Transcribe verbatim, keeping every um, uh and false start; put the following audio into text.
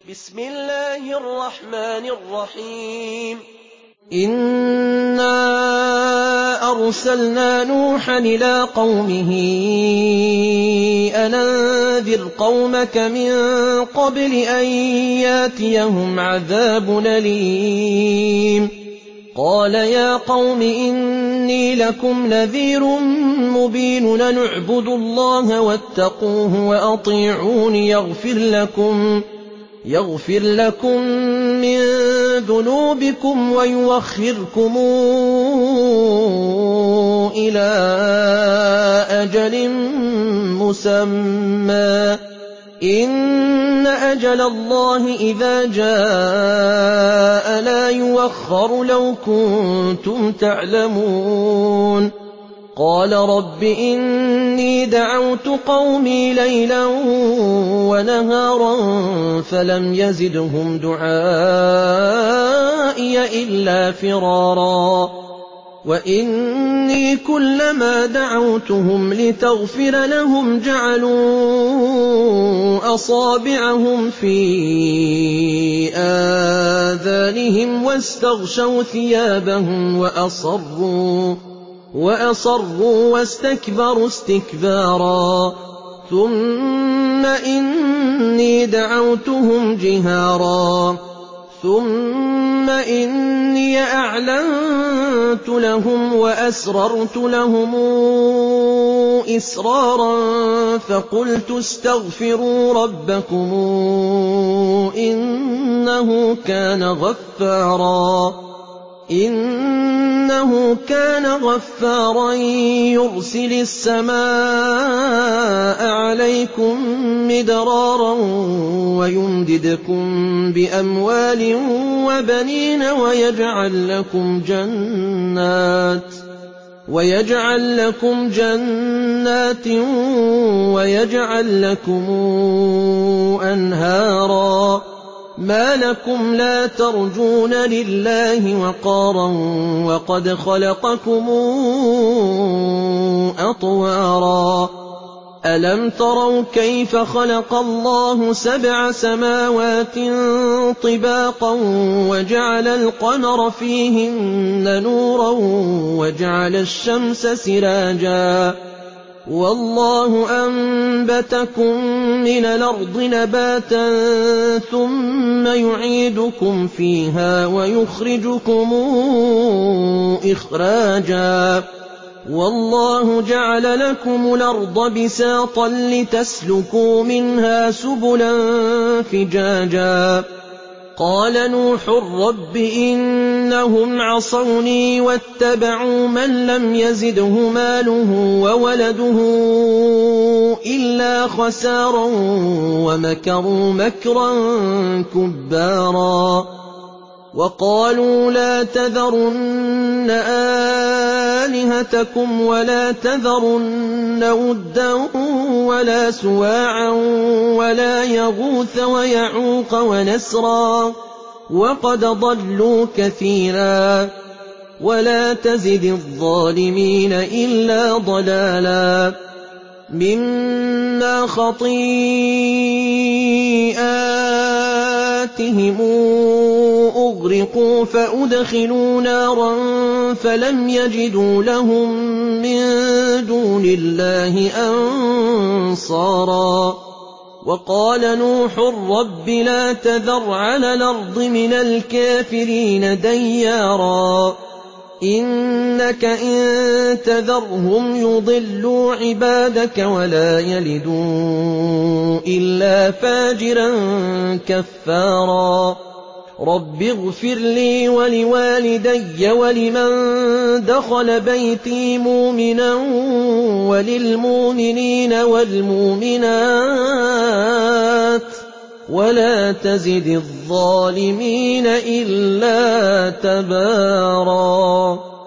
بسم الله الرحمن الرحيم إنا أرسلنا نوحا إلى قومه أن أنذر قومك من قبل أن ياتيهم عذاب أليم قال يا قوم إني لكم نذير مبين أن اعبدوا الله واتقوه وأطيعون يغفر لكم يغفر لكم من ذنوبكم ويؤخركم إلى أجل مسمى إن أجل الله إذا جاء لا يؤخر لو كنتم تعلمون قال رب إني دعوت قومي ليلا ونهارا فلم يزدهم دعائي إلا فرارا وإني كلما دعوتهم لتغفر لهم جعلوا أصابعهم في آذانهم واستغشوا ثيابهم وأصروا وأصروا واستكبروا استكبارا ثم إني دعوتهم جهارا ثم إني أعلنت لهم وأسررت لهم إسرارا فقلت استغفروا ربكم إنه كان غفارا إنه كان غفارا يرسل السماء عليكم مدرارا ويمددكم بأموال وبنين ويجعل لكم جنات ويجعل لكم جنات ويجعل لكم أنهارا ما لكم لا ترجون لله وقارا وقد خلقكم أطوارا ألم تروا كيف خلق الله سبع سماوات طباقا وجعل القمر فيهن نورا وجعل الشمس سراجا والله أنبتكم من الأرض نباتا ثم يعيدكم فيها ويخرجكم إخراجا والله جعل لكم الأرض بساطا لتسلكوا منها سبلا فجاجا قال نوح رب إنهم عصوني واتبعوا من لم يزده ماله وولده إلا خسارا ومكروا مكرا كبارا وقالوا لا تذرن آلهتكم ولا تذرن ودا ولا سواعا ولا يغوث ويعوق ونسرا وقد ضلوا كثيرا ولا تزد الظالمين إلا ضلالا مما خطيئاتهم أغرقوا فأدخلوا نارا فلم يجدوا لهم من دون الله أنصارا وقال نوح رب لا تذر على الأرض من الكافرين ديارا إنك إن تذرهم يضلوا عبادك ولا يلدوا إلا فاجرا كفارا رب اغفر لي ولوالدي ولمن دخل بيتي مؤمنا وللمؤمنين والمؤمنات ولا تزد الظالمين إلا تبارا